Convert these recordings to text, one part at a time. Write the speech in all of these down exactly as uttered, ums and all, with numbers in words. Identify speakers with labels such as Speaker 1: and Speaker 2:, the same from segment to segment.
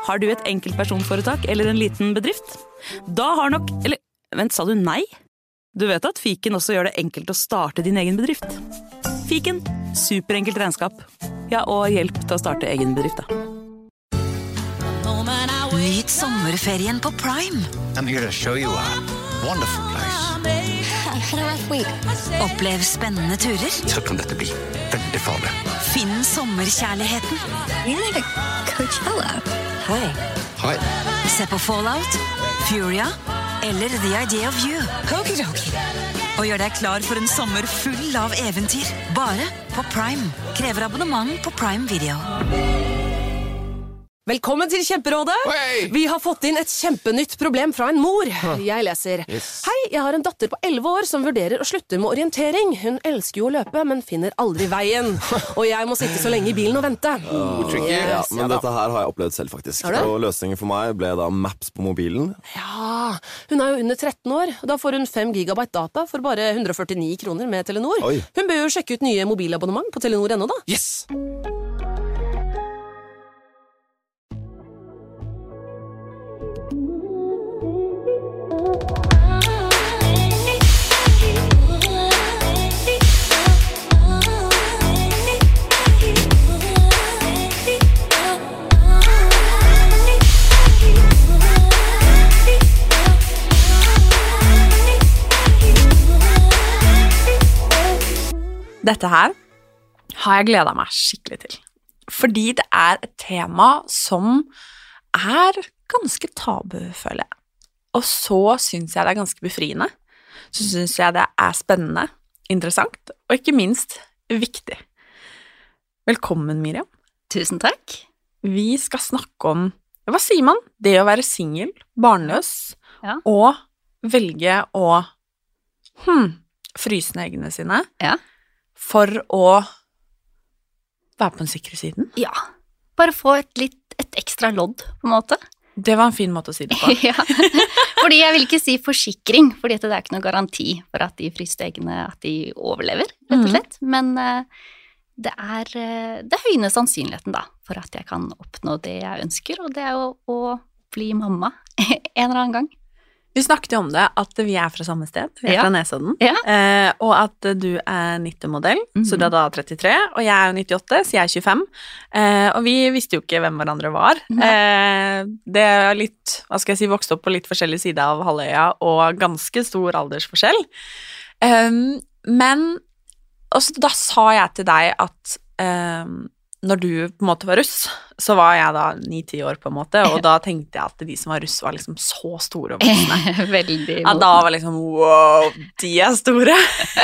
Speaker 1: Har du et enkeltpersonforetak eller en liten bedrift? Da har nok... Eller, vent, sa du nei? Du vet at Fiken også gjør det enkelt å starte din egen bedrift. Fiken, superenkelt regnskap. Ja, og hjelp til å starte egen bedrift, da.
Speaker 2: Nyt sommerferien på Prime.
Speaker 3: I'm here to show you a wonderful place.
Speaker 2: How do I wait? Opplev spennende turer.
Speaker 3: Så kan dette bli veldig farlig.
Speaker 2: Finn sommerkjærligheten.
Speaker 4: You're like a Coachella.
Speaker 2: Hei.
Speaker 3: Hei.
Speaker 2: Se på Fallout, Furia eller The Idea of You. Okidoki. Og gjør deg klar for en sommer full av eventyr. Bare på Prime. Krever abonnement på Prime Video.
Speaker 5: Velkommen til Kjemperådet.
Speaker 3: Hei!
Speaker 5: Vi har fått inn et kjempenytt problem fra en mor. Jeg leser.
Speaker 3: Yes.
Speaker 5: Hei, jeg har en datter på elleve år som vurderer å slutte med orientering. Hun elsker jo å løpe, men finner aldri veien. Og jeg må sitte så lenge i bilen og vente.
Speaker 3: Oh, tricky.
Speaker 6: Ja,
Speaker 5: Yes,
Speaker 6: men
Speaker 5: ja da.
Speaker 6: dette her har jeg opplevd selv faktisk.
Speaker 5: Har du?
Speaker 6: Og løsningen for meg ble da Maps på mobilen.
Speaker 5: Ja, hun er jo under tretten år. Da får hun fem gigabyte data for bare hundre og førtini kroner med Telenor.
Speaker 6: Oi.
Speaker 5: Hun bør jo sjekke ut nye mobilabonnement på Telenor ennå da.
Speaker 3: Yes!
Speaker 7: Dette her har jeg gledet meg skikkelig til. Fordi det er et tema som er ganske tabu, føler jeg. Og så synes jeg det er ganske befriende. Så synes jeg det er spennende, interessant, og ikke minst viktig. Velkommen, Miriam.
Speaker 4: Tusen takk.
Speaker 7: Vi skal snakke om, hva sier man? Det å være single, barnløs,
Speaker 4: Ja.
Speaker 7: og velge å hmm, fryse ned eggene sine.
Speaker 4: Ja.
Speaker 7: For å være på den sikre siden.
Speaker 4: Ja. Bare få et litt et ekstra lodd, på en måte.
Speaker 7: Det var en fin måte å si det på.
Speaker 4: Ja. Fordi jeg vil ikke si forsikring, fordi det er ikke noe garanti for at de fryste eggene, at de overlever, rett og slett. Men uh, det er uh, det er høyne sannsynligheten da, for at jeg kan oppnå det jeg ønsker, og det er jo å bli mamma en eller annen gang.
Speaker 7: Vi snakket jo om det, at vi er fra samme sted, vi er
Speaker 4: Ja.
Speaker 7: fra Nesodden,
Speaker 4: Ja.
Speaker 7: eh, og at du er nitti-modell,
Speaker 4: Mhm.
Speaker 7: så du er da trettitre, og jeg er jo nittiåtte, så jeg er tjuefem, eh, og vi visste jo ikke hvem hverandre var. Eh, det er litt, hva skal jeg si, vokst opp på litt forskjellig side av halvøya, og ganske stor aldersforskjell. Eh, men, også, da sa jeg til deg at eh, når du på en måte var russ, så var jeg da ni-ti år på en måte, og da tenkte jeg at de som var russ var liksom så store og voksne.
Speaker 4: Veldig
Speaker 7: Ja, da var liksom, wow, de er store.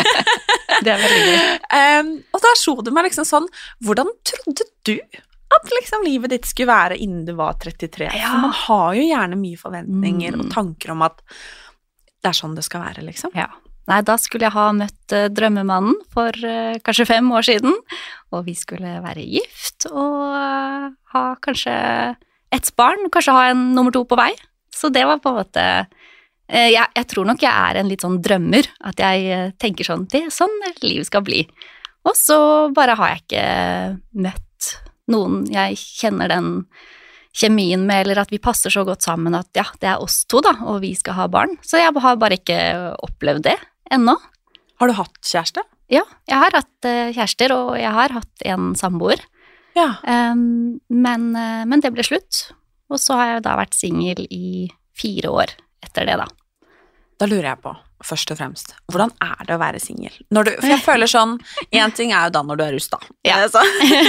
Speaker 4: Det er veldig gøy.
Speaker 7: um, og da slo det meg liksom sånn, hvordan trodde du at liksom livet ditt skulle være innen du var trettitre?
Speaker 4: Ja.
Speaker 7: For man har jo gjerne mye forventninger
Speaker 4: Mm.
Speaker 7: og tanker om at det er sånn det skal være, liksom.
Speaker 4: Ja. Nei, da skulle jeg ha møtt uh, drømmemannen for uh, kanskje fem år siden, og vi skulle være gift og uh, ha kanskje et barn, kanskje ha en nummer to på vei. Så det var på en måte uh, jeg, jeg tror nok jeg er en litt sånn drømmer, at jeg uh, tenker sånn, det er sånn livet skal bli. Og så bare har jeg ikke møtt noen jeg kjenner den kjemien med, eller at vi passer så godt sammen at ja, det er oss to da, og vi skal ha barn. Så jeg har bare ikke opplevd det ennå.
Speaker 7: Har du hatt kjæreste?
Speaker 4: Ja, jeg har hatt uh, kjærester, og jeg har hatt en samboer.
Speaker 7: Ja.
Speaker 4: Um, men, uh, men det ble slutt. Og så har jeg da vært single i fire år etter det, da.
Speaker 7: Da lurer jeg på, først og fremst, hvordan er det å være single? Når du, for jeg føler sånn, en ting er jo da når du er russ da.
Speaker 4: Ja.
Speaker 7: Eh, så,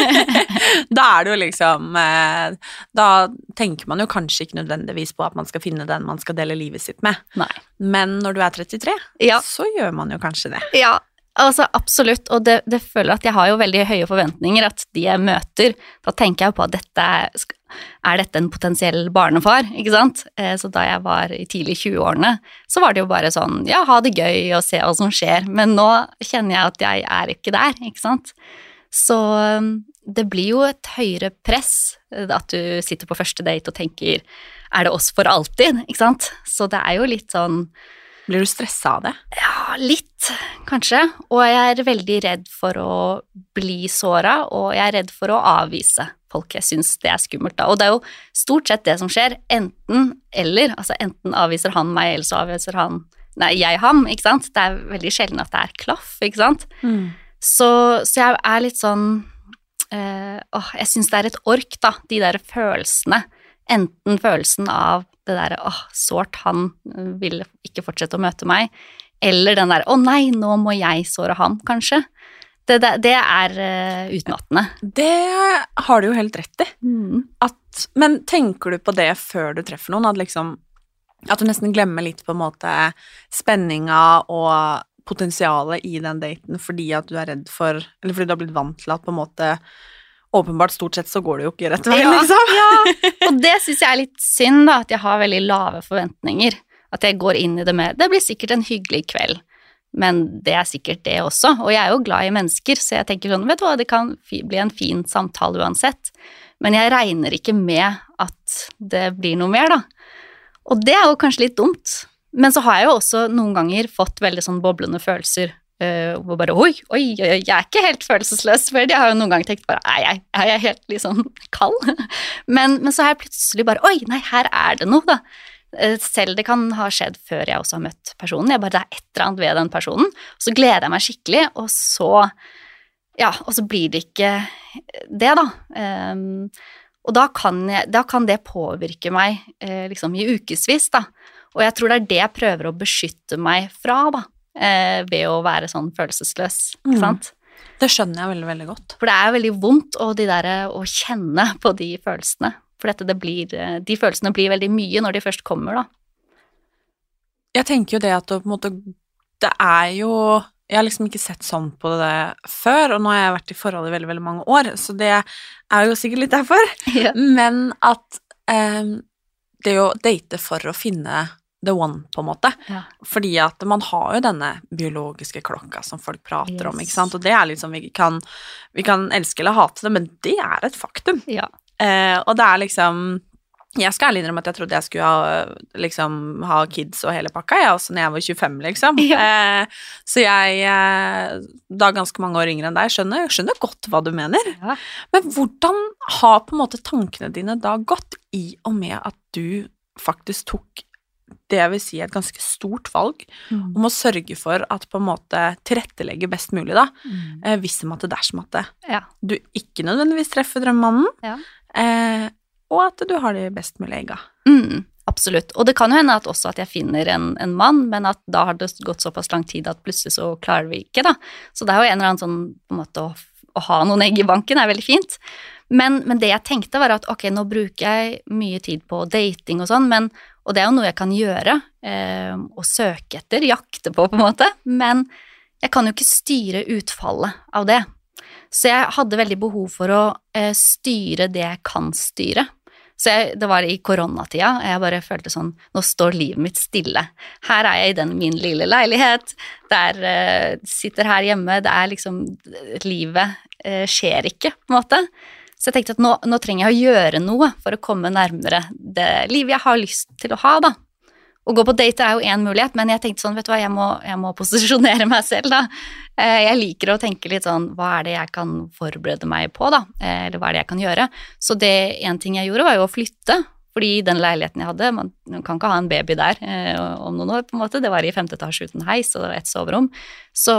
Speaker 7: da er det jo liksom, eh, da tenker man jo kanskje ikke nødvendigvis på at man skal finne den man skal dele livet sitt med.
Speaker 4: Nei.
Speaker 7: Men når du er trettitre,
Speaker 4: Ja.
Speaker 7: så gjør man jo kanskje det.
Speaker 4: Ja, altså absolutt, og det, det føler at jeg har jo veldig høye forventninger, at de jeg møter, da tenker jeg på at dette er, er dette en potensiell barnefar, ikke sant? Eh, Så da jeg var i tidlig tjue-årene, så var det jo bare sånn, ja, ha det gøy og se hva som skjer, men nå kjenner jeg at jeg er ikke der, ikke sant? Så um, det blir jo et høyere press, eh, at du sitter på første date og tenker, er det oss for alltid, ikke sant? Så det er jo litt sånn,
Speaker 7: Blir du stresset av det?
Speaker 4: Ja, litt, kanskje. Og jeg er veldig redd for å bli såret, og jeg er redd for å avvise folk. Jeg synes det er skummelt da. Og det er jo stort sett det som skjer, enten eller, altså enten avviser han meg, eller så avviser han, nei, jeg ham, ikke sant? Det er veldig sjelden at det er klaff, ikke sant? Mm. Så, så jeg er litt sånn, eh, åh, jeg synes det er et ork da, de der følelsene, enten følelsen av det der, åh, sårt, han vil ikke fortsette å møte meg, eller den der, åh nei, nå må jeg såre ham, kanskje. Det, det, det er uh, utmattende.
Speaker 7: Det har du jo helt rett i.
Speaker 4: Mm.
Speaker 7: At, men tenker du på det før du treffer noen, at, liksom, at du nesten glemmer litt på en måte spenninga og potensialet i den daten, fordi at du er redd for, eller fordi du har blitt vant til at på en måte åpenbart stort sett så går det jo ikke rett vei,
Speaker 4: ja,
Speaker 7: liksom.
Speaker 4: Ja, og det synes jeg er litt synd da, at jeg har veldig lave forventninger, at jeg går inn i det med, det blir sikkert en hyggelig kveld, men det er sikkert det også, og jeg er jo glad i mennesker, så jeg tenker sånn, vet du hva, det kan bli en fin samtale uansett, men jeg regner ikke med at det blir noe mer da, og det er jo kanskje litt dumt, men så har jeg jo også noen ganger fått veldig sånn boblende følelser, Uh, og bare, oi, oi, oi, jeg er ikke helt følelsesløs, for jeg har jo noen gang tenkt bare, er jeg, er jeg helt liksom kald? men, men så har jeg plutselig bare, oi, nei, her er det noe da. Uh, selv det kan ha skjedd før jeg også har møtt personen, jeg bare, det er et eller annet ved den personen, og så gleder jeg meg skikkelig, og så, ja, og så blir det ikke det da. Um, og da kan, jeg, da kan det påvirke meg uh, liksom i ukesvis da, og jeg tror det er det jeg prøver å beskytte meg fra da. Eh, ved å være sånn følelsesløs, ikke sant?
Speaker 7: Mm. Det skjønner jeg veldig, veldig godt.
Speaker 4: For det er veldig vondt å, de der, å kjenne på de følelsene, for dette, det blir, de følelsene blir veldig mye når de først kommer da.
Speaker 7: Jeg tenker jo det at det, på en måte, det er jo, jeg har liksom ikke sett sånn på det før, og nå har jeg vært i forhold i veldig, veldig mange år, så det er jo sikkert litt derfor,
Speaker 4: ja.
Speaker 7: Men at eh, det er jo date for å finne the one, på en måte.
Speaker 4: Ja.
Speaker 7: Fordi at man har jo denne biologiske klokka som folk prater
Speaker 4: yes.
Speaker 7: om, ikke sant? Og det er liksom, vi kan, vi kan elske eller hate det, men det er et faktum.
Speaker 4: Ja.
Speaker 7: Eh, og det er liksom, jeg skal ærlig innrømme at jeg trodde jeg skulle ha, liksom, ha kids og hele pakka, jeg også når jeg var tjuefem, liksom.
Speaker 4: Ja.
Speaker 7: Eh, så jeg, eh, da ganske mange år yngre enn deg, skjønner, skjønner godt hva du mener.
Speaker 4: Ja.
Speaker 7: Men hvordan har på en måte tankene dine da gått i og med at du faktisk tok det jeg vil si er et ganske stort valg
Speaker 4: mm.
Speaker 7: om å sørge for at på en måte tilrettelegge best mulig da,
Speaker 4: mm.
Speaker 7: eh, hvis som at det dersom at det,
Speaker 4: ja.
Speaker 7: du ikke nødvendigvis treffer drømmemannen,
Speaker 4: ja.
Speaker 7: eh, og at du har de best mulig egga.
Speaker 4: Mm, absolutt, og det kan jo hende at også at jeg finner en, en mann, men at da har det gått såpass lang tid at plutselig så klarer vi ikke da, så det er jo en eller annen sånn på en måte å, å ha noen egg i banken er veldig fint, men, men det jeg tenkte var at ok, nå bruker jeg mye tid på dating og sånn, men og det er jo noe jeg kan gjøre, eh, og søke etter, jakte på på en måte, men jeg kan jo ikke styre utfallet av det. Så jeg hadde veldig behov for å eh, styre det jeg kan styre. Så jeg, det var i koronatida, og jeg bare følte sånn, nå står livet mitt stille. Her er jeg i den min lille leilighet, der eh, sitter her hjemme, det er liksom, livet eh, skjer ikke på en måte. Så jeg tenkte at nå, nå trenger jeg å gjøre noe for å komme nærmere det livet jeg har lyst til å ha da. Å gå på date er jo en mulighet, men jeg tenkte sånn, vet du hva, jeg må, jeg må posisjonere meg selv da. Jeg liker å tenke litt sånn, hva er det jeg kan forberede meg på da, eller hva er det jeg kan gjøre. Så det en ting jeg gjorde var jo å flytte, fordi den leiligheten jeg hadde, man, man kan ikke ha en baby der eh, om noen år på en måte, det var i femte etasje uten heis og et soverom. Så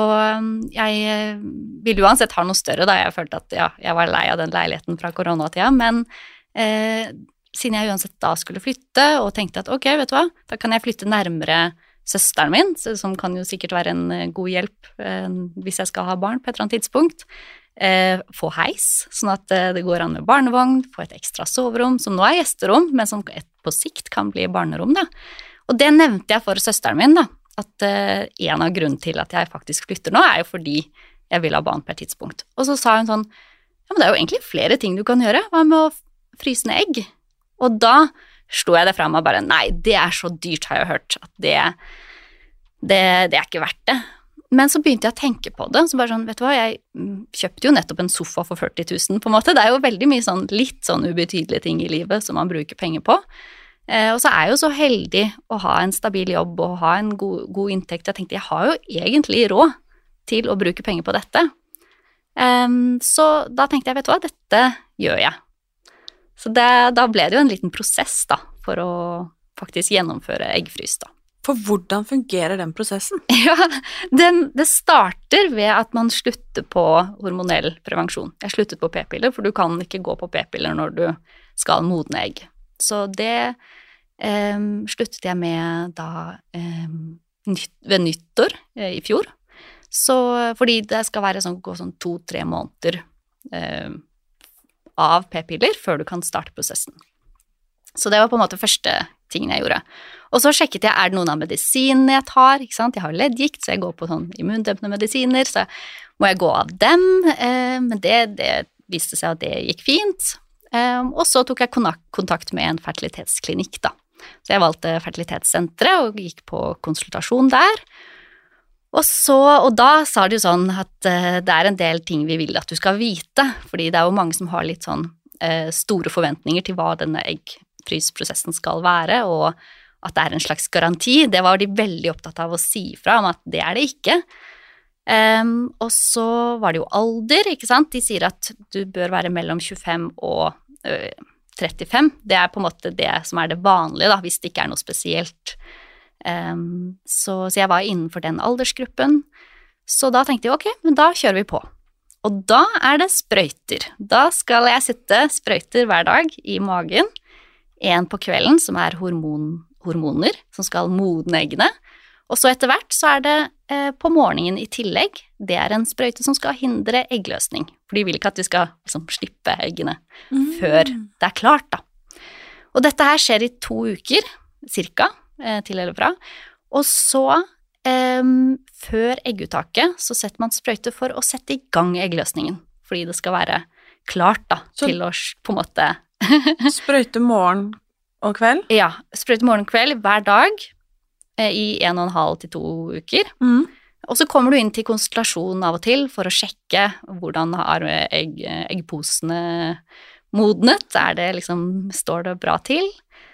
Speaker 4: jeg ville uansett ha noe større da, jeg følte at ja, jeg var lei av den leiligheten fra koronatida, men eh, siden jeg uansett da skulle flytte og tenkte at ok, vet du hva, da kan jeg flytte nærmere søsteren min, som kan jo sikkert være en god hjelp eh, hvis jeg skal ha barn på et eller annet tidspunkt. Eh, få heis, sånn at eh, det går an med barnevogn, få et ekstra soverom, som nå er gjesterom, men som et, på sikt kan bli barnerom da. Og det nevnte jeg for søsteren min da, at eh, en av grunnen til at jeg faktisk flytter nå er jo fordi jeg vil ha barn på et tidspunkt. Og så sa hun sånn, ja, men det er jo egentlig flere ting du kan gjøre, hva med å fryse ned egg? Og da slo jeg det frem og bare, nei, det er så dyrt har jeg hørt, at det, det, det er ikke verdt det. Men så begynte jeg å tenke på det, så bare sånn, vet du hva, jeg kjøpte jo nettopp en sofa for førti tusen på en måte, det er jo veldig mye sånn, litt sånn ubetydelige ting i livet som man bruker penger på, Eh, og så er jeg jo så heldig å ha en stabil jobb og ha en god, god inntekt. Jeg tenkte, jeg har jo egentlig råd til å bruke penger på dette. Um, så da tenkte jeg, vet du hva, dette gjør jeg. Så det, da ble det jo en liten prosess da, for å faktisk gjennomføre eggfrys da.
Speaker 7: For hvordan fungerer den prosessen?
Speaker 4: Ja, den, det starter ved at man slutter på hormonell prevensjon. Jeg sluttet på p-piller, for du kan ikke gå på p-piller når du skal modne egg. Så det um, sluttet jeg med da um, nytt, ved nyttår eh, i fjor. Så, fordi det skal være sånn, gå sånn to-tre måneder um, av p-piller før du kan starte prosessen. Så det var på en måte første tingen jeg gjorde. Og så sjekket jeg, er det noen av medisinene jeg tar, ikke sant? Jeg har leddgikt, så jeg går på sånn immundempende medisiner, så må jeg gå av dem, eh, men det, det viste seg at det gikk fint. Eh, og så tok jeg kontakt med en fertilitetsklinikk da. Så jeg valgte fertilitetssenteret og gikk på konsultasjon der. Og, så, og da sa de jo sånn at eh, det er en del ting vi vil at du skal vite, fordi det er jo mange som har litt sånn eh, store forventninger til hva denne eggfrysprosessen skal være, og at det er en slags garanti. Det var de veldig opptatt av å si fra om at det er det ikke. Um, og så var det jo alder, ikke sant? De sier at du bør være mellom tjuefem og øh, trettifem. Det er på en måte det som er det vanlige da, hvis det ikke er noe spesielt. Um, så, så jeg var innenfor den aldersgruppen. Så da tenkte jeg, ok, men da kjører vi på. Og da er det sprøyter. Da skal jeg sitte sprøyter hver dag i magen. En på kvelden som er hormon hormoner som skal modne eggene, og så etter hvert så er det eh, på morgenen i tillegg, det er en sprøyte som skal hindre eggløsning, for de vil ikke at de skal liksom, slippe eggene mm. før det er klart da. Og dette her skjer i to uker, cirka, eh, til eller fra, og så eh, før egguttaket så setter man sprøyte for å sette i gang eggløsningen, fordi det skal være klart da, så til å på en måte
Speaker 7: sprøyte morgen og kveld?
Speaker 4: Ja, sprøyte morgen og kveld hver dag eh, i en og en halv til to uker. Mm. Og så kommer du inn til konsultasjon av og til for å sjekke hvordan har egg, eggposene modnet. Er det liksom, står det bra til?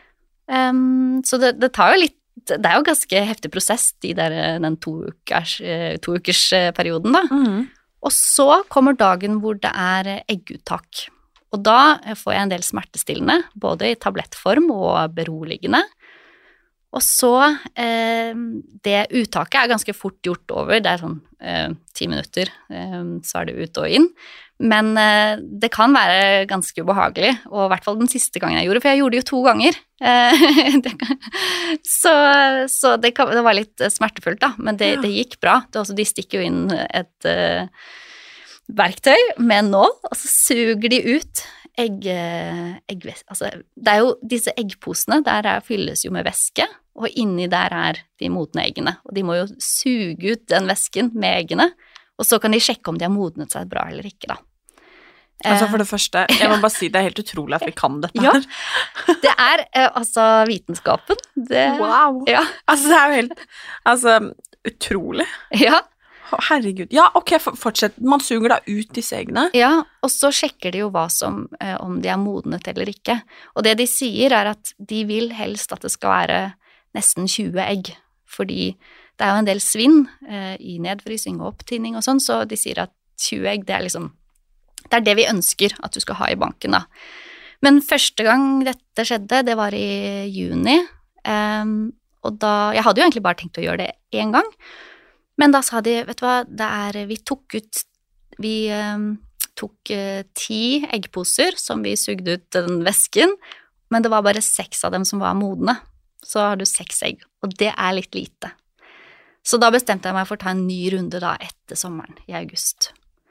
Speaker 4: Um, så det, det tar jo litt, det er jo ganske heftig prosess i der, den to ukers, to ukers perioden da. Mm. Og så kommer dagen hvor det er egguttak. Og da får jeg en del smertestillende, både i tablettform og beroligende. Og så, eh, det uttaket er ganske fort gjort over, det er sånn eh, ti minutter, eh, så er det ut og inn. Men eh, det kan være ganske ubehagelig, og i hvert fall den siste gangen jeg gjorde, for jeg gjorde det jo to ganger. Eh, det kan, så så det, kan, det var litt smertefullt da, men det, det gikk bra. Det også, de stikker jo inn et eh, verktøy med en nål, og så suger de ut egg, egg altså, det er jo disse eggposene, der er, fylles jo med væske, og inni der er de modne eggene, og de må jo suge ut den væsken med eggene, og så kan de sjekke om de har modnet seg bra eller ikke da.
Speaker 7: Altså for det første, jeg må bare si det er helt utrolig at vi kan dette her.
Speaker 4: Ja, det er altså vitenskapen. Det,
Speaker 7: wow!
Speaker 4: Ja.
Speaker 7: Altså det er jo helt, altså utrolig.
Speaker 4: Ja.
Speaker 7: Herregud. Ja, ok, fortsett. Man suger da ut disse eggene.
Speaker 4: Ja, og så sjekker de jo hva som, eh, om de er modnet eller ikke. Og det de sier er at de vil helst at det skal være nesten tjue egg, fordi det er jo en del svinn eh, i nedfrysing og opptinning og sånn, så de sier at tjue egg, det er liksom, det er det vi ønsker at du skal ha i banken da. Men første gang dette skjedde, det var i juni, eh, og da, jeg hadde jo egentlig bare tenkt å gjøre det en gang, men da sa de, vet du hva, det er, vi tok ut, vi um, tok uh, ti eggposer som vi sugde ut den væsken, men det var bare seks av dem som var modne. Så har du seks egg, og det er litt lite. Så da bestemte jeg meg for å ta en ny runde da etter sommeren i august.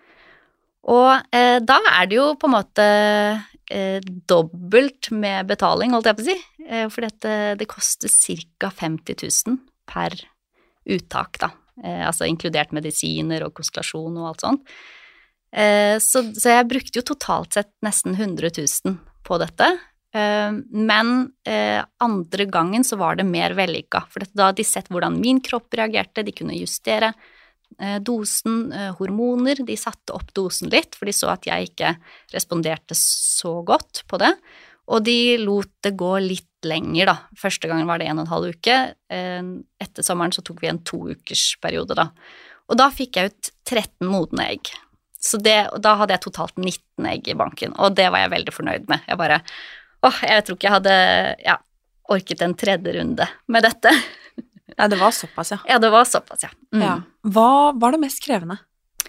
Speaker 4: Og eh, da er det jo på en måte eh, dobbelt med betaling, holdt jeg på å si, eh, for dette, det koster cirka femti tusen per uttak da. Eh, altså inkludert medisiner og konstellasjon og alt sånt. Eh, så, så jeg brukte jo totalt sett nesten hundre tusen på dette, eh, men eh, andre gangen så var det mer vellykket, for dette, da hadde de sett hvordan min kropp reagerte, de kunne justere eh, dosen, eh, hormoner, de satte opp dosen litt, for de så at jeg ikke responderte så godt på det, Og de lot det gå litt lenger, da. Første gangen var det en og en halv uke. Etter sommeren så tok vi en to ukers periode, da. Og da fikk jeg ut tretten modne egg. Så det, og da hadde jeg totalt nitten egg i banken, og det var jeg veldig fornøyd med. Jeg bare, åh, jeg tror ikke jeg hadde ja, orket en tredje runde med dette.
Speaker 7: Ja, det var såpass, ja.
Speaker 4: Ja, det var såpass, ja. Mm.
Speaker 7: ja. Hva var det mest krevende?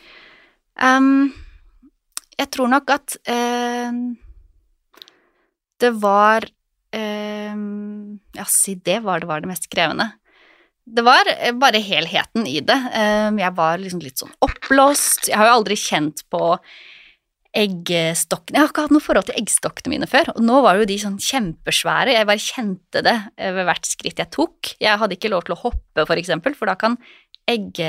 Speaker 4: Um, jeg tror nok at uh, det var uh, ja, si det var det var det mest krevende. Det var bare helheten i det. Uh, jeg var liksom litt sånn oppblåst. Jeg har jo aldri kjent på eggstokkene. Jeg har ikke hatt noe forhold til eggstokkene mine før, og nå var jo de sånn kjempesvære. Jeg bare kjente det ved hvert skritt jeg tok. Jeg hadde ikke lov til å hoppe, for eksempel, for da kan egg...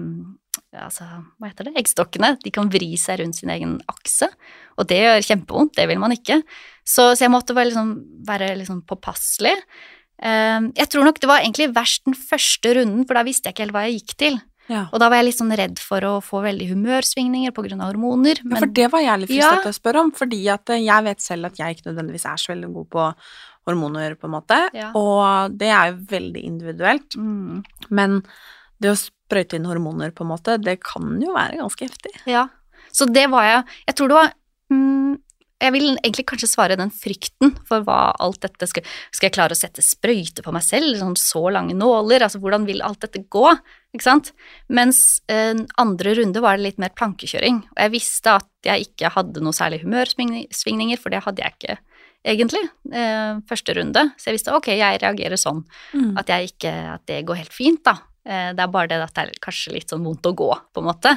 Speaker 4: altså, hva heter det? Eggstokkene, de kan vri seg rundt sin egen akse, og det gjør kjempevondt, det vil man ikke. Så, så jeg måtte bare liksom være liksom påpasselig. Uh, jeg tror nok det var egentlig verst den første runden, for da visste jeg ikke helt hva jeg gikk til. Ja. Og da var jeg litt sånn redd for å få veldig humørsvingninger på grunn av hormoner. Men... Ja,
Speaker 7: for det var jeg litt fristet ja. til å spørre om, fordi at jeg vet selv at jeg ikke nødvendigvis er så veldig god på hormoner, på en måte, ja. og det er jo veldig individuelt. Mm. Men det å sprøyte inn hormoner, på en måte, det kan jo være ganske heftig. Ja, så det var jeg, jeg tror det var, mm, jeg vil egentlig kanskje svare den frykten for hva alt dette skal, skal jeg klare å sette sprøyte på meg selv, sånn så lange nåler, altså hvordan vil alt dette gå, ikke sant? Mens eh, andre runde var det litt mer plankekjøring, og jeg visste at jeg ikke hadde noe særlig humørsvingninger, for det hadde jeg ikke egentlig, eh, første runde, så jeg visste, ok, jeg reagerer sånn, mm. at jeg ikke, at det går helt fint da, det er bare det at det er kanskje litt sånn vondt å gå, på en måte.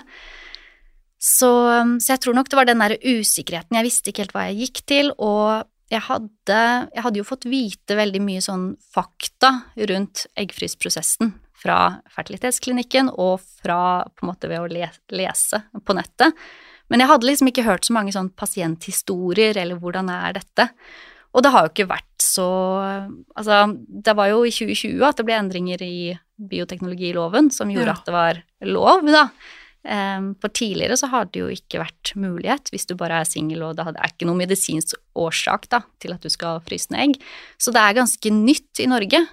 Speaker 7: Så, så jeg tror nok det var den der usikkerheten. Jeg visste ikke helt hva jeg gikk til, og jeg hadde, jeg hadde jo fått vite veldig mye sånn fakta rundt eggfrysprosessen fra fertilitetsklinikken og fra på en måte ved å lese på nettet. Men jeg hadde liksom ikke hørt så mange sånn pasienthistorier, eller hvordan er dette? Og det har jo ikke vært så, altså det var jo i tjue tjue at det ble endringer i bioteknologiloven som gjorde ja. at det var lov da. For tidligere så hadde det jo ikke vært mulighet hvis du bare er single og det er ikke noe medisinsk årsak da til at du skal fryse ned egg. Så det er ganske nytt i Norge.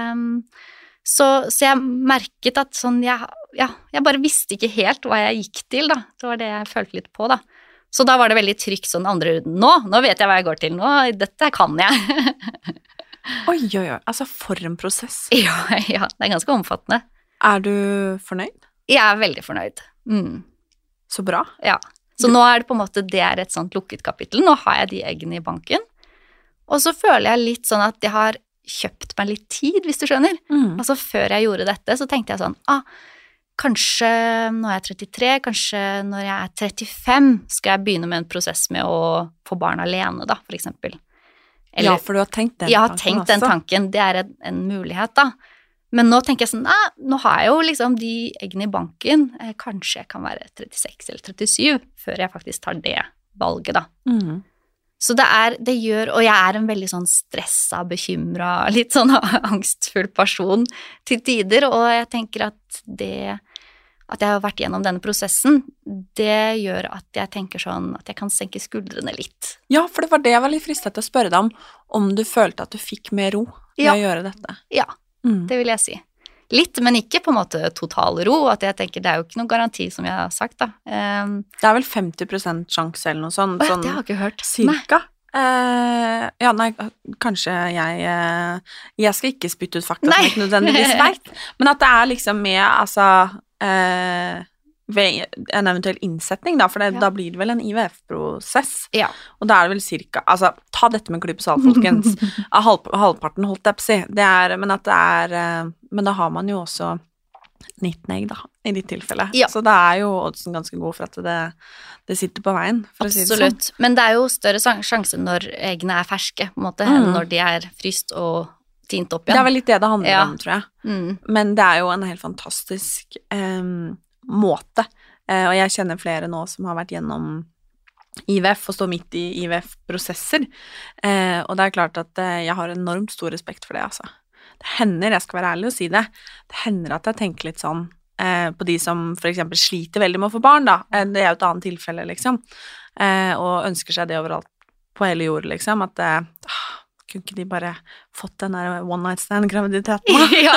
Speaker 7: Så, så jeg merket at sånn, jeg, ja, jeg bare visste ikke helt hva jeg gikk til da. Det var det jeg følte litt på da. Så da var det veldig trygt sånn andre runden. Nå, nå vet jeg hva jeg går til. Nå, dette kan jeg. Oi, oi, oi. Altså, for en prosess.
Speaker 4: Ja, ja, det er ganske omfattende.
Speaker 7: Er du fornøyd?
Speaker 4: Jeg er veldig fornøyd. Mm.
Speaker 7: Så bra.
Speaker 4: Ja. Så nå er det på en måte, det er et sånt lukket kapittel. Nå har jeg de eggene i banken. Og så føler jeg litt sånn at jeg har kjøpt meg litt tid, hvis du skjønner. Mm. Altså, før jeg gjorde dette, så tenkte jeg sånn, ah, kanskje når jeg er trettitre, kanskje når jeg er trettifem, skal jeg begynne med en prosess med å få barn alene, da, for eksempel.
Speaker 7: Eller, ja, for du har tenkt den tanken.
Speaker 4: Jeg har tenkt den tanken, det er en, en mulighet, da. Men nå tenker jeg sånn, nei, nå har jeg jo liksom de eggene i banken, eh, kanskje jeg kan være trettiseks eller trettisju, før jeg faktisk tar det valget, da. Mm. Så det er, det gjør, og jeg er en veldig sånn stresset, bekymret, litt sånn angstfull person til tider, og jeg tenker at det, at jeg har vært gjennom denne prosessen, det gjør at jeg tenker sånn, at jeg kan senke skuldrene litt.
Speaker 7: Ja, for det var det jeg var litt fristet til å spørre deg om, om du følte at du fikk mer ro ved ja. å gjøre dette.
Speaker 4: Ja, mm. det vil jeg si. Litt, men ikke på en måte total ro, at jeg tenker det er jo ikke noen garanti som jeg har sagt da. Um,
Speaker 7: det er vel femti prosent sjanse eller noe sånt.
Speaker 4: Å,
Speaker 7: sånn,
Speaker 4: det har jeg ikke hørt.
Speaker 7: Cirka. Uh, ja, nei, kanskje jeg uh, jeg skal ikke spytte ut fakta som jeg ikke nødvendigvis vet, men at det er liksom med, altså uh, ved en eventuell innsetning da, for det, ja. da blir det vel en I V F-prosess,
Speaker 4: ja.
Speaker 7: og da er det vel cirka, altså ta dette med en klype salt, folkens, av halv, halvparten holdt jeg på å si, det er, men at det er, uh, men da har man jo også nitten egg da, i ditt tilfelle, ja. så det er jo oddsen ganske god for at det, det sitter på veien, for
Speaker 4: Absolutt.
Speaker 7: å si det sånn.
Speaker 4: Men det er jo større sjanse når eggene er ferske, på en måte, mm. enn når de er fryst og tint opp igjen.
Speaker 7: Det er vel litt det det handler
Speaker 4: ja.
Speaker 7: om, tror jeg.
Speaker 4: Mm.
Speaker 7: Men det er jo en helt fantastisk um, måte, uh, og jeg kjenner flere nå som har vært gjennom I V F og står midt i I V F-prosesser, uh, og det er klart at uh, jeg har enormt stor respekt for det, altså. Det hender, jeg skal være ærlig og si det, det hender at jeg tenker litt sånn uh, på de som for eksempel sliter veldig med å få barn da, uh, det er jo et annet tilfelle liksom, uh, og ønsker seg det overalt på hele jord, liksom, at det, åh, kunne ikke de bare fått den der one night stand-graviditeten?
Speaker 4: Ja.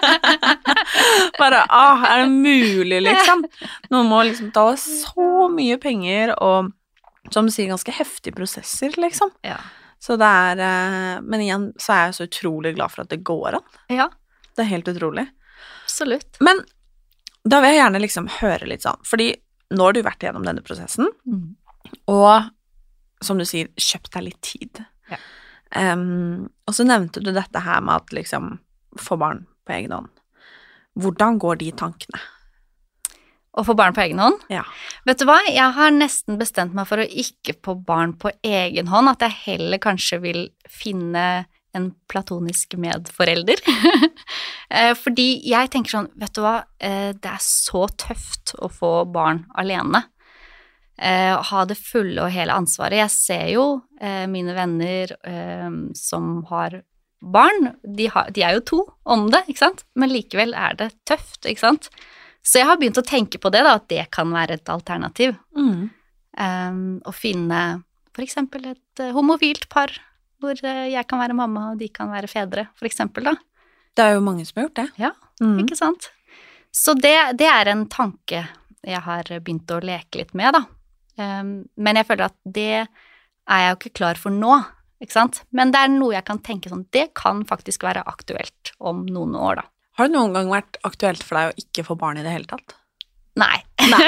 Speaker 7: Bare, ah, er det mulig, liksom? Noen må liksom betale så mye penger, og som du sier, ganske heftige prosesser, liksom.
Speaker 4: Ja.
Speaker 7: Så det er, eh, men igjen, så er jeg så utrolig glad for at det går an.
Speaker 4: Ja,
Speaker 7: Det er helt utrolig.
Speaker 4: absolutt.
Speaker 7: Men da vil jeg gjerne liksom høre litt sånn, fordi nå har du vært gjennom denne prosessen,
Speaker 4: Mm.
Speaker 7: og som du sier, kjøpt deg litt tid.
Speaker 4: Ja.
Speaker 7: Um, og så nevnte du dette her med at liksom få barn på egen hånd. Hvordan går de tankene?
Speaker 4: Å få barn på egen hånd?
Speaker 7: Ja.
Speaker 4: Vet du hva, jeg har nesten bestemt meg for å ikke få barn på egen hånd, at jeg heller kanskje vil finne en platonisk medforelder. Eh, Fordi jeg tenker sånn, vet du hva, eh, det er så tøft å få barn alene. Eh, Ha det fulle og hele ansvaret. Jeg ser jo eh, mine venner eh, som har barn, de, har, de er jo to om det, ikke sant? Men likevel er det tøft, ikke sant? Så jeg har begynt å tenke på det da, at det kan være et alternativ.
Speaker 7: Mm.
Speaker 4: Um, å finne for eksempel et uh, homofilt par, hvor uh, jeg kan være mamma og de kan være fedre, for eksempel da.
Speaker 7: Det er jo mange som har gjort det.
Speaker 4: Ja,
Speaker 7: Mm.
Speaker 4: ikke sant? Så det, det er en tanke jeg har begynt å leke litt med da. Um, men jeg føler at det er jeg jo ikke klar for nå, ikke sant? Men det er noe jeg kan tenke sånn, det kan faktisk være aktuelt om noen år da.
Speaker 7: Har det noen gang vært aktuelt for deg å ikke få barn i det hele tatt?
Speaker 4: Nei.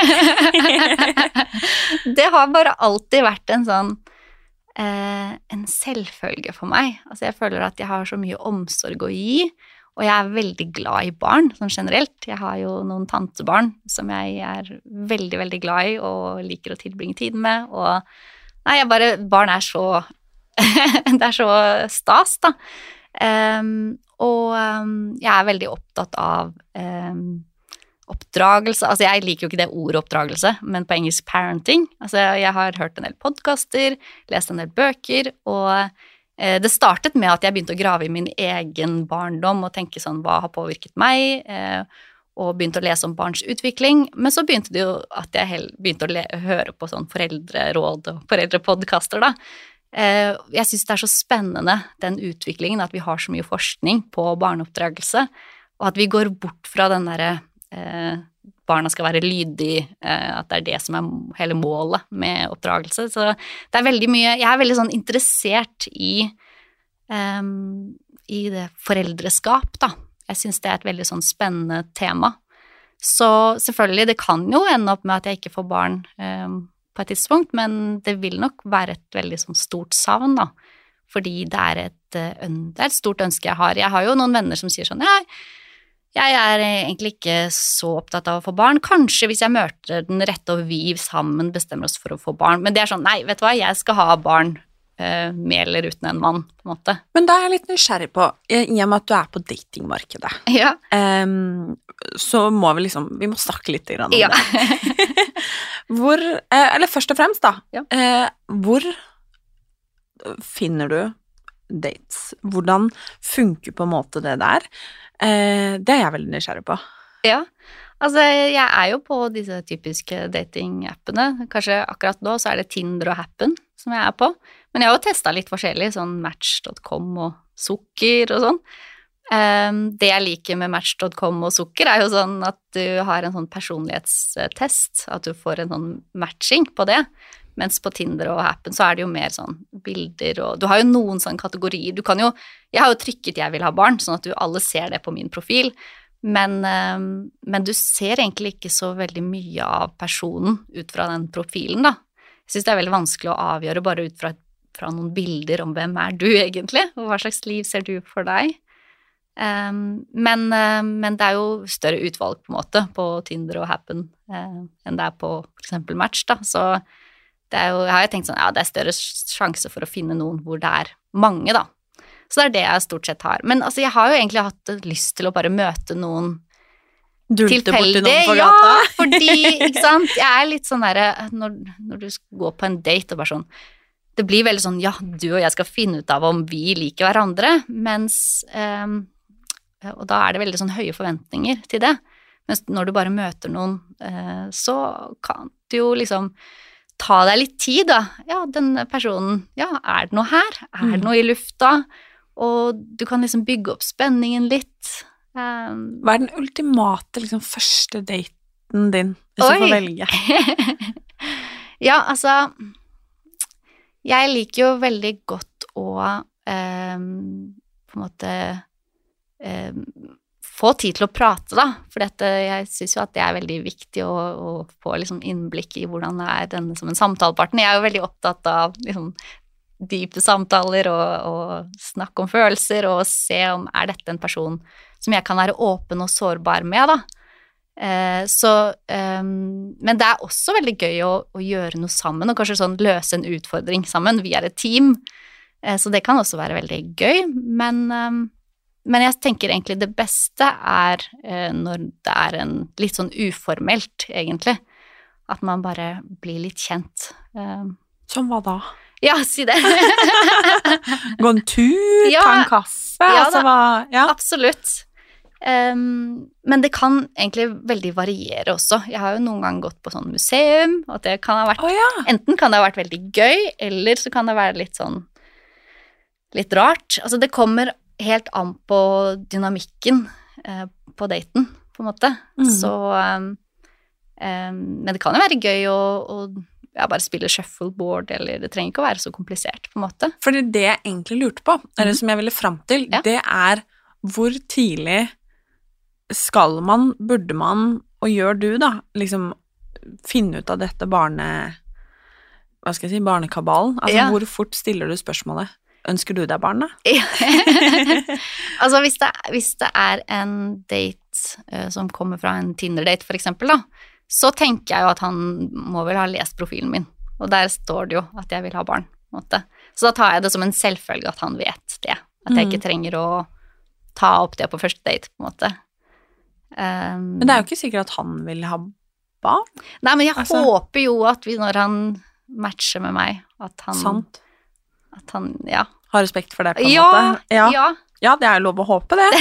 Speaker 4: Det har bare alltid vært en sånn eh, en selvfølge for meg. Altså jeg føler at jeg har så mye omsorg å gi, og jeg er veldig glad i barn, sånn generelt. Jeg har jo noen tantebarn som jeg er veldig, veldig glad i og liker å tilbringe tid med, og nei, jeg bare, barn er så, det er så stas da. Um, og um, jeg er veldig opptatt av um, oppdragelse, altså jeg liker jo ikke det ordet oppdragelse, men på engelsk parenting. Altså jeg har hørt en del podcaster, lest en del bøker, og eh, det startet med at jeg begynte å grave i min egen barndom og tenke sånn, hva har påvirket meg, eh, og begynte å lese om barns utvikling, men så begynte det jo at jeg hel- begynte å le- høre på sånn foreldreråd og foreldrepodcaster da. Eh, jeg synes det er så spennende, den utviklingen, at vi har så mye forskning på barneoppdragelse, og at vi går bort fra den derre Eh, barna skal være lydig, eh, at det er det som er hele målet med oppdragelse. Så det er veldig mye, jeg er veldig sånn interessert i, eh, i det foreldreskap da. Jeg synes det er et veldig sånn spennende tema. Så selvfølgelig, det kan jo ende opp med at jeg ikke får barn eh, på et tidspunkt, men det vil nok være et veldig sånn stort savn da. Fordi det er et, det er et stort ønske jeg har. Jeg har jo noen venner som sier sånn, ja, jeg er egentlig ikke så opptatt av å få barn. Kanskje hvis jeg møter den rette og vi sammen bestemmer oss for å få barn. Men det er sånn, nei, vet du hva, jeg skal ha barn uh, med eller uten en mann, på en måte.
Speaker 7: Men da er jeg litt nysgjerrig på, i og med at du er på datingmarkedet,
Speaker 4: Ja.
Speaker 7: um, så må vi liksom, vi må snakke litt grann om
Speaker 4: Ja.
Speaker 7: det. Hvor, eh, eller først og fremst da,
Speaker 4: Ja.
Speaker 7: eh, hvor finner du dates? Hvordan funker på en måte det der? Eh, det er jeg veldig nysgjerrig på.
Speaker 4: Ja, altså jeg er jo på disse typiske dating-appene. Kanskje akkurat nå så er det Tinder og Happen som jeg er på. Men jeg har jo testet litt forskjellig, sånn match punktum com og Sukker og sånn. Um, det jeg liker med match punktum com og Sukker er jo sånn at du har en sånn personlighetstest, at du får en sånn matching på det. Mens på Tinder og Happen så er det jo mer sånn bilder, og du har jo noen sånne kategorier. Du kan jo, jeg har jo trykket jeg vil ha barn, sånn at du alle ser det på min profil, men, um, men du ser egentlig ikke så veldig mye av personen ut fra den profilen da. Jeg synes det er veldig vanskelig å avgjøre bare ut fra, fra noen bilder om hvem er du egentlig, og hva slags liv ser du for deg. Um, men, uh, men det er jo større utvalg på en måte på Tinder og Happen uh, enn det er på for eksempel Match da, så det er jo, jeg har jo tenkt sånn, ja, det er større sjanse for å finne noen hvor det er mange da. Så det er det jeg stort sett har. Men altså, jeg har jo egentlig hatt lyst til å bare møte noen
Speaker 7: Dulte borti
Speaker 4: tilfeldig.
Speaker 7: noen på
Speaker 4: Ja,
Speaker 7: gata.
Speaker 4: fordi, ikke sant, jeg er litt sånn der, når, når du går på en date og bare sånn, det blir veldig sånn, ja, du og jeg skal finne ut av om vi liker hverandre, mens, um, og da er det veldig sånn høye forventninger til det. Mens når du bare møter noen, uh, så kan du jo liksom, ta deg litt tid da. Ja, denne personen, ja, er det noe her? Er det noe i lufta? Og du kan liksom bygge opp spenningen litt. Um,
Speaker 7: Hva er den ultimate liksom, første daten din, hvis
Speaker 4: Oi.
Speaker 7: du får velge?
Speaker 4: Ja, altså, jeg liker jo veldig godt å um, på en måte um, få tid til å prate da, for dette, jeg synes jo at det er veldig viktig å, å få liksom innblikk i hvordan det er denne som en samtalepartner. Jeg er jo veldig opptatt av liksom, dype samtaler og, og snakke om følelser og se om er dette en person som jeg kan være åpen og sårbar med da. Eh, så, um, men det er også veldig gøy å, å gjøre noe sammen og kanskje sånn løse en utfordring sammen. Vi er et team, eh, så det kan også være veldig gøy, men... Um, Men jeg tenker egentlig det beste er eh, når det er en litt sånn uformelt, egentlig. At man bare blir litt kjent. Um,
Speaker 7: Som hva da?
Speaker 4: ja, si det.
Speaker 7: Gå en tur,
Speaker 4: Ja.
Speaker 7: ta en kaffe,
Speaker 4: Ja,
Speaker 7: altså
Speaker 4: da.
Speaker 7: hva... Ja.
Speaker 4: Absolutt. Um, men det kan egentlig veldig variere også. Jeg har jo noen gang gått på sånn museum, og det kan ha vært,
Speaker 7: Å ja.
Speaker 4: enten kan det ha vært veldig gøy, eller så kan det være litt sånn, litt rart. Altså det kommer helt an på dynamikken eh, på daten, på en måte.
Speaker 7: Mm.
Speaker 4: Så, um, um, men det kan jo være gøy å, å ja, bare spille shuffleboard, eller det trenger ikke å være så komplisert, på en måte.
Speaker 7: Fordi det jeg egentlig lurte på, eller som jeg ville fram til,
Speaker 4: Ja.
Speaker 7: det er hvor tidlig skal man, burde man, og gjør du da, liksom finne ut av dette barne... Hva skal jeg si? Barnekabalen? Altså,
Speaker 4: Ja.
Speaker 7: hvor fort stiller du spørsmålet? Ønsker du deg barn, da?
Speaker 4: altså, hvis det, hvis det er en date uh, som kommer fra en Tinder-date, for eksempel, da, så tenker jeg jo at han må vel ha lest profilen min, og der står det jo at jeg vil ha barn, på en måte. Så da tar jeg det som en selvfølge at han vet det, at jeg ikke trenger å ta opp det på første date, på en måte. Um,
Speaker 7: Men det er jo ikke sikkert at han vil ha barn.
Speaker 4: Nei, men jeg
Speaker 7: altså-
Speaker 4: håper jo at vi, når han matcher med meg, at han...
Speaker 7: Sant.
Speaker 4: At han, ja.
Speaker 7: Har respekt for det, på en
Speaker 4: Ja,
Speaker 7: måte. Ja.
Speaker 4: ja.
Speaker 7: Ja, det er lov å håpe det.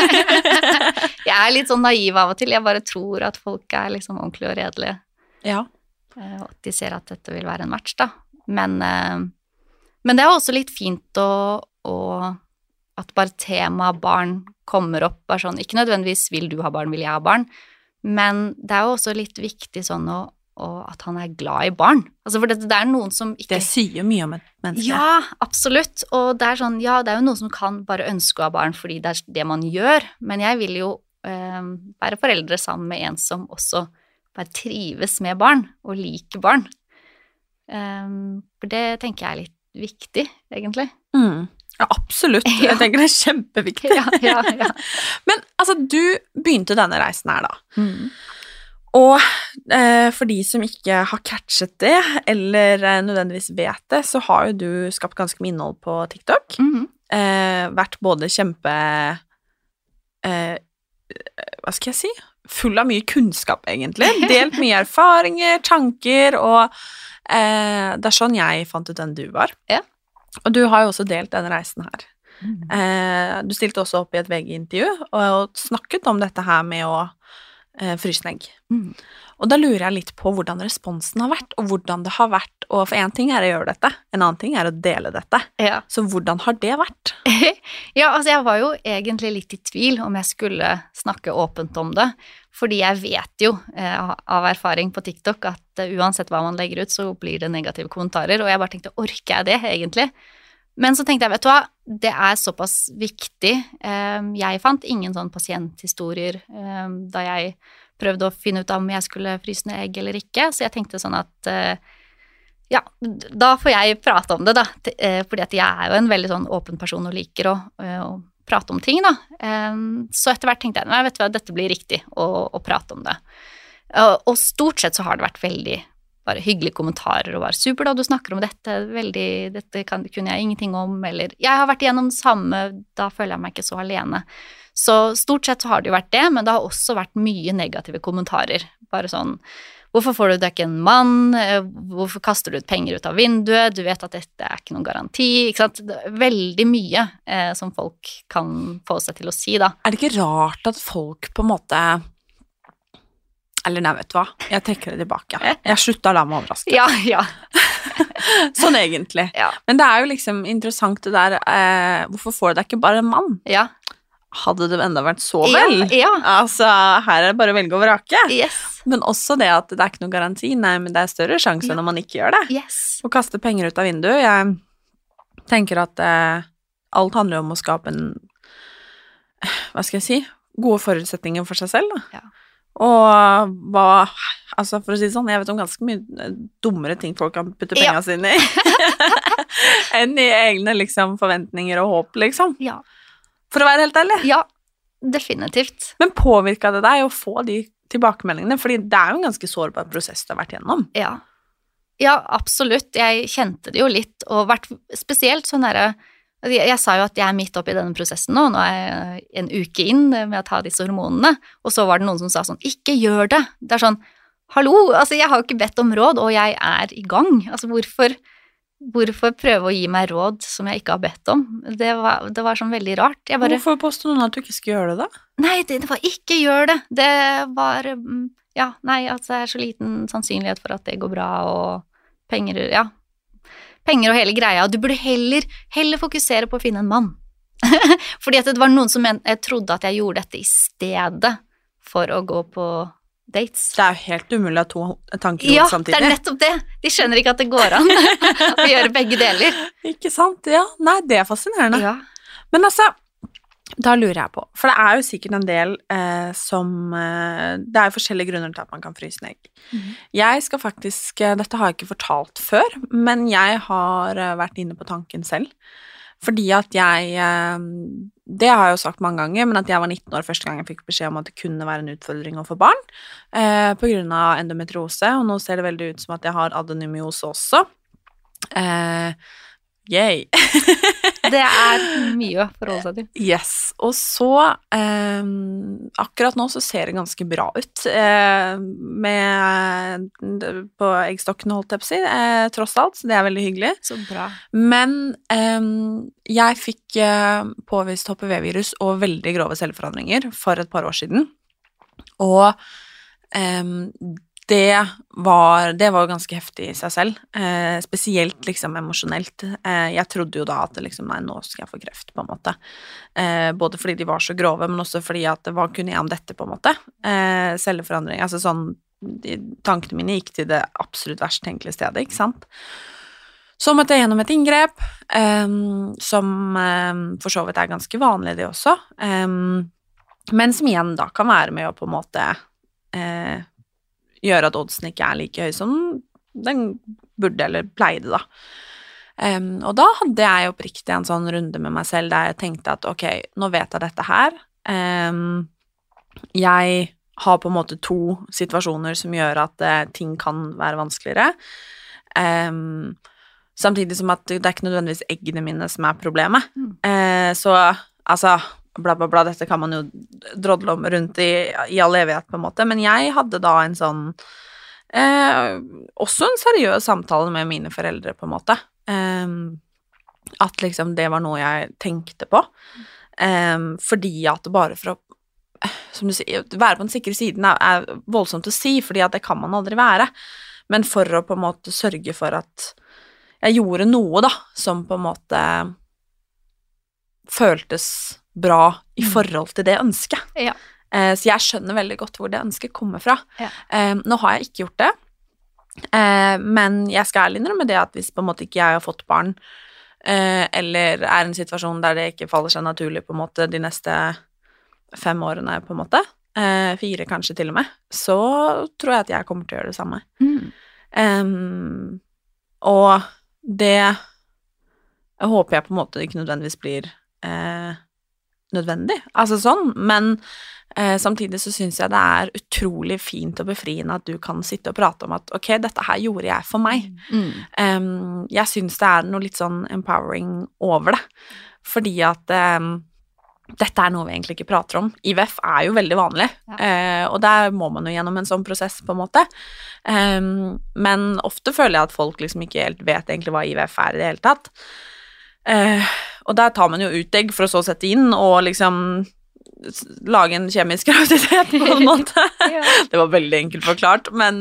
Speaker 4: Jeg er litt sånn naiv av og til. Jeg bare tror at folk er liksom ordentlig og redelige.
Speaker 7: Ja.
Speaker 4: eh, Og at de ser at dette vil være en match, da. Men, eh, men det er også litt fint å, å at bare temaet barn kommer opp. Bare sånn, ikke nødvendigvis vil du ha barn, vil jeg ha barn. Men det er jo også litt viktig sånn å og at han er glad i barn. Altså, for det, det er noen som ikke...
Speaker 7: Det sier mye om et menneske.
Speaker 4: Ja, absolutt. Og det er sånn, ja, det er jo noen som kan bare ønske å ha barn fordi det er det man gjør, men jeg vil jo eh, være foreldre sammen med en som også bare trives med barn, og liker barn. Um, for det tenker jeg er litt viktig, egentlig.
Speaker 7: Mm. Ja, absolutt.
Speaker 4: Ja.
Speaker 7: Jeg tenker det er kjempeviktig.
Speaker 4: Ja, ja, ja.
Speaker 7: Men altså, du begynte denne reisen her da.
Speaker 4: Mm.
Speaker 7: Og eh, for de som ikke har catchet det, eller eh, nødvendigvis vet det, så har jo du skapt ganske mye innhold på TikTok.
Speaker 4: Mm.
Speaker 7: Eh, vært både kjempe... Eh, hva skal jeg si? Full av mye kunnskap, egentlig. Delt mye erfaringer, tanker, og eh, det er sånn jeg fant ut hvem du var.
Speaker 4: Ja.
Speaker 7: Og du har jo også delt denne reisen her.
Speaker 4: Mm.
Speaker 7: Eh, du stilte også opp i et V G-intervju, og, og snakket om dette her med å eh, fryse egg.
Speaker 4: Mm.
Speaker 7: Og da lurer jeg litt på hvordan responsen har vært, og hvordan det har vært, og for en ting er å gjøre dette, en annen ting er å dele dette.
Speaker 4: Ja.
Speaker 7: Så hvordan har det vært?
Speaker 4: Ja, altså jeg var jo egentlig litt i tvil om jeg skulle snakke åpent om det, fordi jeg vet jo eh, av erfaring på TikTok at uh, uansett hva man legger ut, så blir det negative kommentarer, og jeg bare tenkte, orker jeg det egentlig? Men så tenkte jeg, vet du hva, det er såpass viktig. Um, jeg fant ingen sånn pasienthistorier um, da jeg prøvde å finne ut om jeg skulle fryse ned egg eller ikke, så jeg tenkte sånn at uh, ja, da får jeg prate om det da, T- uh, fordi at jeg er jo en veldig sånn åpen person og liker å, uh, å prate om ting da. Um, så etter hvert tenkte jeg, nei, vet du hva, dette blir riktig å, å prate om det. Uh, og stort sett så har det vært veldig bare hyggelige kommentarer og bare super da du snakker om dette, veldig, dette kan, kunne jeg ingenting om, eller jeg har vært igjennom det samme, da føler jeg meg ikke så alene. Så stort sett så har det jo vært det, men det har også vært mye negative kommentarer. Bare sånn, hvorfor får du deg ikke en mann? Hvorfor kaster du ut penger ut av vinduet? Du vet at dette er ikke noen garanti, ikke sant? Det er veldig mye eh, som folk kan få seg til å si da.
Speaker 7: Er det ikke rart at folk på en måte Eller nei, vet du hva? Jeg trekker det tilbake. Jeg slutta å la meg overraske.
Speaker 4: Ja, ja.
Speaker 7: Sånn egentlig.
Speaker 4: Ja.
Speaker 7: Men det er jo liksom interessant det der, eh, hvorfor får du deg ikke bare en mann?
Speaker 4: Ja.
Speaker 7: Hadde det enda vært så vel?
Speaker 4: Ja, ja.
Speaker 7: Altså, her er det bare å velge og vrake.
Speaker 4: Yes.
Speaker 7: Men også det at det er ikke noe garanti, nei, men det er større sjanse
Speaker 4: Ja.
Speaker 7: når man ikke gjør det.
Speaker 4: Yes.
Speaker 7: Å kaste penger ut av vinduet, jeg tenker at eh, alt handler om å skape en, hva skal jeg si, gode forutsetninger for seg selv, da.
Speaker 4: Ja.
Speaker 7: Og hva, altså for å si det sånn, jeg vet om ganske mye dummere ting folk kan putte pengene
Speaker 4: Ja.
Speaker 7: sine i, enn i egne liksom forventninger og håp, liksom.
Speaker 4: Ja.
Speaker 7: For å være helt ærlig.
Speaker 4: Ja, definitivt.
Speaker 7: Men påvirket det deg å få de tilbakemeldingene? Fordi det er jo en ganske sårbar prosess du har vært gjennom.
Speaker 4: Ja. Ja, absolutt. Jeg kjente det jo litt, og vært spesielt sånn derre jeg, jeg sa jo at jeg er midt oppe i denne prosessen nå, nå er jeg en uke inn med å ta disse hormonene, og så var det noen som sa sånn, ikke gjør det. Det er sånn, hallo, altså jeg har jo ikke bedt om råd, og jeg er i gang. Altså hvorfor, hvorfor prøve å gi meg råd som jeg ikke har bedt om? Det var, det var sånn veldig rart. Jeg bare,
Speaker 7: Hvorfor påstår noen at du ikke skal gjøre det, da?
Speaker 4: nei, det, det var ikke gjør det. Det var, mm, ja, nei, altså det er så liten sannsynlighet for at det går bra, og penger, ja, penger og hele greia, og du burde heller, heller fokusere på å finne en mann. Fordi at det var noen som men, jeg trodde at jeg gjorde dette i stedet for å gå på dates.
Speaker 7: Det er jo helt umulig å ha to tanker
Speaker 4: Ja,
Speaker 7: samtidig.
Speaker 4: det er nettopp det. De skjønner ikke at det går an å gjøre begge deler.
Speaker 7: Ikke sant? Ja, nei, det er fascinerende.
Speaker 4: Ja.
Speaker 7: Men altså, da lurer jeg på, for det er jo sikkert en del eh, som, eh, det er jo forskjellige grunner til at man kan fryse ned egg.
Speaker 4: Mhm.
Speaker 7: Jeg skal faktisk, eh, dette har jeg ikke fortalt før, men jeg har eh, vært inne på tanken selv. Fordi at jeg, eh, det har jeg jo sagt mange ganger, men at jeg var nitten år første gang jeg fikk beskjed om at det kunne være en utfordring å få barn, eh, på grunn av endometriose, og nå ser det veldig ut som at jeg har adenomyose også. Eh, yay!
Speaker 4: Det er mye å forholde seg til.
Speaker 7: Yes, og så eh, akkurat nå så ser det ganske bra ut eh, med, på eggstokkene, holdt jeg på å si, eh, tross alt, så det er veldig hyggelig.
Speaker 4: Så bra.
Speaker 7: Men eh, jeg fikk eh, påvist H P V-virus og veldig grove celleforandringer for et par år siden, og eh, Det var, det var ganske heftig i seg selv, eh, spesielt liksom emosjonelt. Eh, jeg trodde jo da at det liksom, nei, nå skal jeg få kreft, på en måte. Eh, både fordi de var så grove, men også fordi at det var kun jeg om dette, på en måte. Eh, celleforandring, altså sånn, de, tankene mine gikk til det absolutt verst tenkelige stedet, ikke sant? Så måtte jeg gjennom et inngrep, eh, som eh, for så vidt er ganske vanlig det også, eh, men som igjen da kan være med å på en måte eh, gjøre at oddsen ikke er like høy som den burde eller pleide da. Um, og da hadde jeg oppriktig en sånn runde med meg selv der jeg tenkte at ok, nå vet jeg dette her. Um, jeg har på en måte to situasjoner som gjør at uh, ting kan være vanskeligere. Um, samtidig som at det er ikke nødvendigvis eggene mine som er problemet. Mm. Uh, så altså bla bla bla, dette kan man jo drodle om rundt i, i all evighet på en måte, men jeg hadde da en sånn eh, også en seriøs samtale med mine foreldre på en måte, eh, at liksom det var noe jeg tenkte på, eh, fordi at bare for å som du sier, være på den sikre siden er, er voldsomt å si, fordi at det kan man aldri være, men for å på en måte sørge for at jeg gjorde noe da, som på en måte føltes bra i forhold til det ønsket.
Speaker 4: Ja.
Speaker 7: Eh, så jeg skjønner veldig godt hvor det ønsket kommer fra.
Speaker 4: Ja.
Speaker 7: Eh, nå har jeg ikke gjort det, eh, men jeg skal ærlig innrømme det at hvis på en måte ikke jeg har fått barn, eh, eller er i en situasjon der det ikke faller seg naturlig på en måte de neste fem årene på en måte, eh, fire kanskje til og med, så tror jeg at jeg kommer til å gjøre det samme.
Speaker 4: Mm.
Speaker 7: Um, og det jeg håper jeg på en måte ikke nødvendigvis blir eh, nødvendig, altså sånn, men eh, samtidig så synes jeg det er utrolig fint og befriende at du kan sitte og prate om at ok, dette her gjorde jeg for meg.
Speaker 4: Mm.
Speaker 7: Um, jeg synes det er noe litt sånn empowering over det, fordi at um, dette er noe vi egentlig ikke prater om. I V F er jo veldig vanlig, ja. eh, og der må man jo gjennom en sånn prosess på en måte, um, men ofte føler jeg at folk liksom ikke helt vet egentlig hva I V F er i det hele tatt. Uh, og der tar man jo ut egg for å så sette inn, og liksom lage en kjemisk graviditet på en måte.
Speaker 4: Ja.
Speaker 7: Det var veldig enkelt forklart, men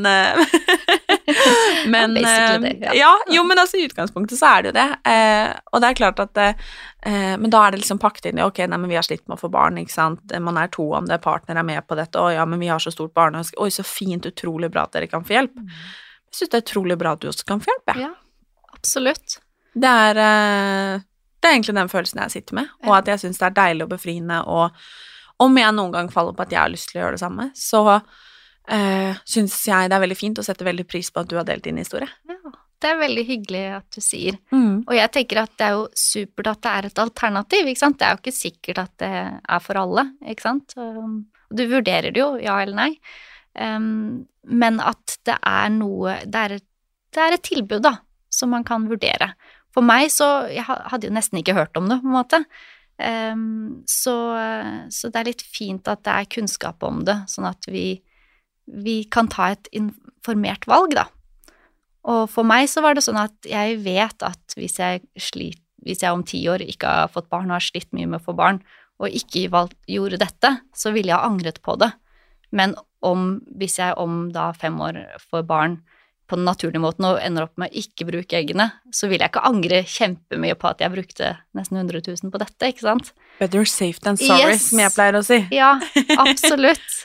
Speaker 7: men
Speaker 4: Basically det, ja.
Speaker 7: ja, jo, men altså i utgangspunktet så er det jo det. Eh, og det er klart at eh, men da er det liksom pakket inn i, ok, nei, men vi har slitt med å få barn, ikke sant? Man er to om det, partner er med på dette, og ja, men vi har så stort barn, og oi, så fint, utrolig bra at dere kan få hjelp. Jeg synes det er utrolig bra at du også kan få hjelp, ja.
Speaker 4: Ja, absolutt.
Speaker 7: Det er, eh, det er egentlig den følelsen jeg sitter med, og at jeg synes det er deilig og befriende, og om jeg noen gang faller på at jeg har lyst til å gjøre det samme, så Uh, synes jeg det er veldig fint og setter veldig pris på at du har delt din historie.
Speaker 4: Ja, det er veldig hyggelig at du sier.
Speaker 7: Mm.
Speaker 4: Og jeg tenker at det er jo supert at det er et alternativ, ikke sant? Det er jo ikke sikkert at det er for alle, ikke sant? Um, du vurderer det jo, ja eller nei. Um, men at det er noe, det er, et, det er et tilbud da, som man kan vurdere. For meg så, jeg hadde jo nesten ikke hørt om det på en måte. Um, så, så det er litt fint at det er kunnskap om det, sånn at vi vi kan ta et informert valg da. Og for meg så var det sånn at jeg vet at hvis jeg, slit, hvis jeg om ti år ikke har fått barn og har slitt mye med å få barn, og ikke valgt, gjorde dette, så ville jeg ha angret på det. Men om, hvis jeg om da fem år får barn på den naturlige måten og ender opp med å ikke bruke eggene, så vil jeg ikke angre kjempemye på at jeg brukte nesten hundre tusen på dette, ikke sant?
Speaker 7: Better safe than sorry,
Speaker 4: Yes.
Speaker 7: som jeg pleier å si.
Speaker 4: Ja, absolutt.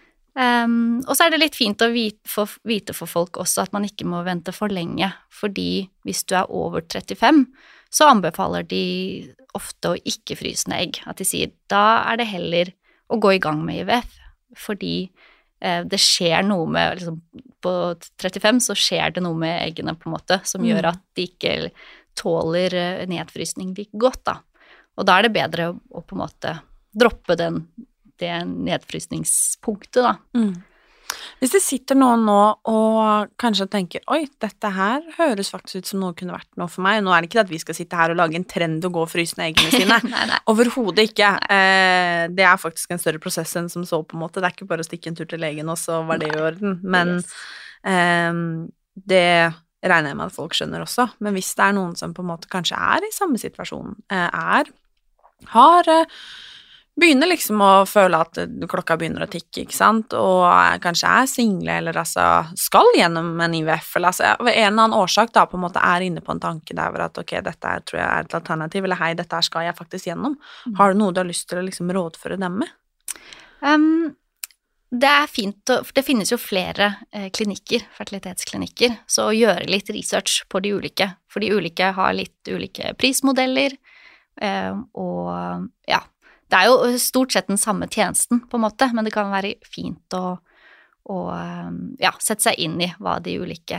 Speaker 4: Um, og så er det litt fint å vite for, vite for folk også at man ikke må vente for lenge, fordi hvis du er over trettifem, så anbefaler de ofte å ikke fryse ned egg. At de sier, da er det heller å gå i gang med I V F, fordi eh, det skjer noe med, liksom, på trettifem så skjer det noe med eggene på en måte, som
Speaker 7: Mm.
Speaker 4: gjør at de ikke tåler eh, nedfrysning like godt da. Og da er det bedre å, å på en måte droppe den det nedfrysningspunktet da.
Speaker 7: Mm. Hvis det sitter noen nå og kanskje tenker, oi, dette her høres faktisk ut som noe kunne vært noe for meg. Nå er det ikke at vi skal sitte her og lage en trend og gå og fryse ned eggene sine.
Speaker 4: Nei, nei.
Speaker 7: Overhodet ikke. Eh, det er faktisk en større prosess enn som så på en måte. Det er ikke bare å stikke en tur til legen, og så var det i orden. Men
Speaker 4: Yes.
Speaker 7: eh, det regner jeg med at folk skjønner også. Men hvis det er noen som på en måte kanskje er i samme situasjon, eh, er, har... Eh, begynner liksom å føle at klokka begynner å tikke, ikke sant, og kanskje er single, eller altså skal gjennom en I V F, eller altså ved en eller annen årsak da på en måte er inne på en tanke der hvor at ok, dette er, tror jeg er et alternativ, eller hei, dette her skal jeg faktisk gjennom. Har du noe du har lyst til å liksom rådføre dem med?
Speaker 4: Um, det er fint, for det finnes jo flere eh, klinikker, fertilitetsklinikker, så å gjøre litt research på de ulike, for de ulike har litt ulike prismodeller, eh, og ja, det er jo stort sett den samme tjenesten på en måte, men det kan være fint å, å ja, sette seg inn i hva de ulike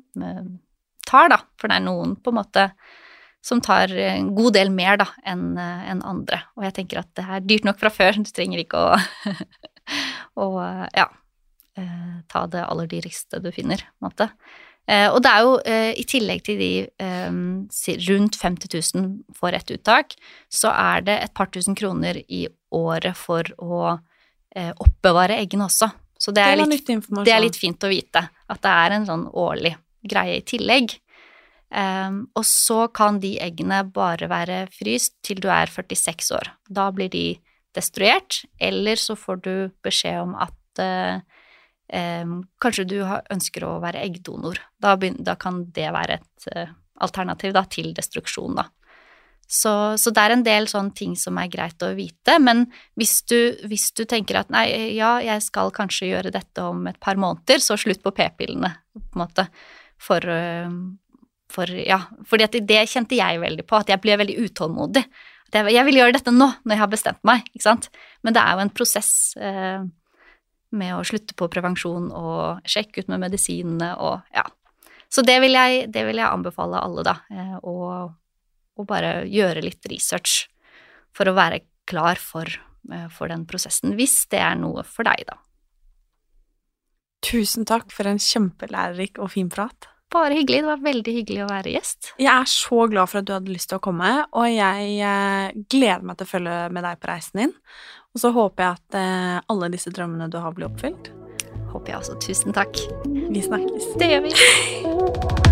Speaker 4: tar da, for det er noen på en måte som tar en god del mer da enn en andre, og jeg tenker at det er dyrt nok fra før, du trenger ikke å, å ja, ta det aller dyreste du finner, på en måte. Eh, og det er jo eh, i tillegg til de eh, rundt femti tusen for ett uttak, så er det et par tusen kroner i året for å eh, oppbevare eggene også. Så det er,
Speaker 7: det,
Speaker 4: litt, det er litt fint å vite at det er en sånn årlig greie i tillegg. Eh, og så kan de eggene bare være fryst til du er førtiseks år. Da blir de destruert, eller så får du beskjed om at eh, Um, kanskje du har, ønsker å være eggdonor. Da, begyn, da kan det være et uh, alternativ da, til destruksjon. Da. Så, så det er en del sånne ting som er greit å vite, men hvis du, hvis du tenker at nei, ja, jeg skal kanskje gjøre dette om et par måneder, så slutt på p-pillene, på en måte. For, uh, for ja, fordi at det kjente jeg veldig på, at jeg ble veldig utålmodig. At jeg, jeg vil gjøre dette nå, når jeg har bestemt meg, ikke sant? Men det er jo en prosess uh, med å slutte på prevensjon og sjekke ut med medisinene og ja. Så det vil jeg, det vil jeg anbefale alle da, og, og bare gjøre litt research for å være klar for, for den prosessen, hvis det er noe for deg da.
Speaker 7: Tusen takk for en kjempelærerik og fin prat.
Speaker 4: Bare hyggelig, det var veldig hyggelig å være gjest.
Speaker 7: Jeg er så glad for at du hadde lyst til å komme, og jeg eh, gleder meg til å følge med deg på reisen din. Og så håper jeg at eh, alle disse drømmene du har blir oppfylt.
Speaker 4: Håper jeg også. Tusen takk.
Speaker 7: Vi snakkes.
Speaker 4: Det gjør vi.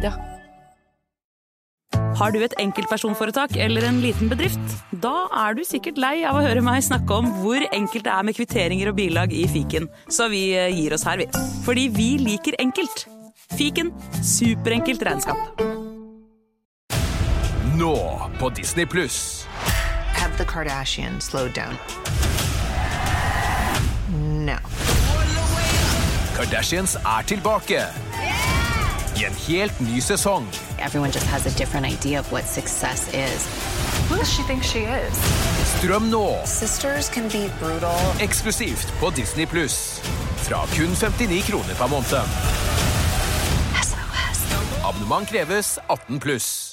Speaker 5: media.
Speaker 1: Har du et enkeltpersonforetak eller en liten bedrift? Da er du sikkert lei av å høre meg snakke om hvor enkelt det er med kvitteringer og bilag i fiken. Så vi gir oss her, vi. Fordi vi liker enkelt. Fiken, superenkelt regnskap.
Speaker 8: Nå på Disney Plus.
Speaker 9: Have the Kardashians slowed down? No.
Speaker 8: Kardashians er tilbake. I en helt ny sesong.
Speaker 10: Everyone just has a different idea of what success is.
Speaker 9: Who does she think she is?
Speaker 8: Strøm nå.
Speaker 9: Sisters can be brutal.
Speaker 8: Eksklusivt på Disney Plus. Fra kun femtini kroner per måned.
Speaker 10: S O S.
Speaker 8: Abonnement kreves atten pluss.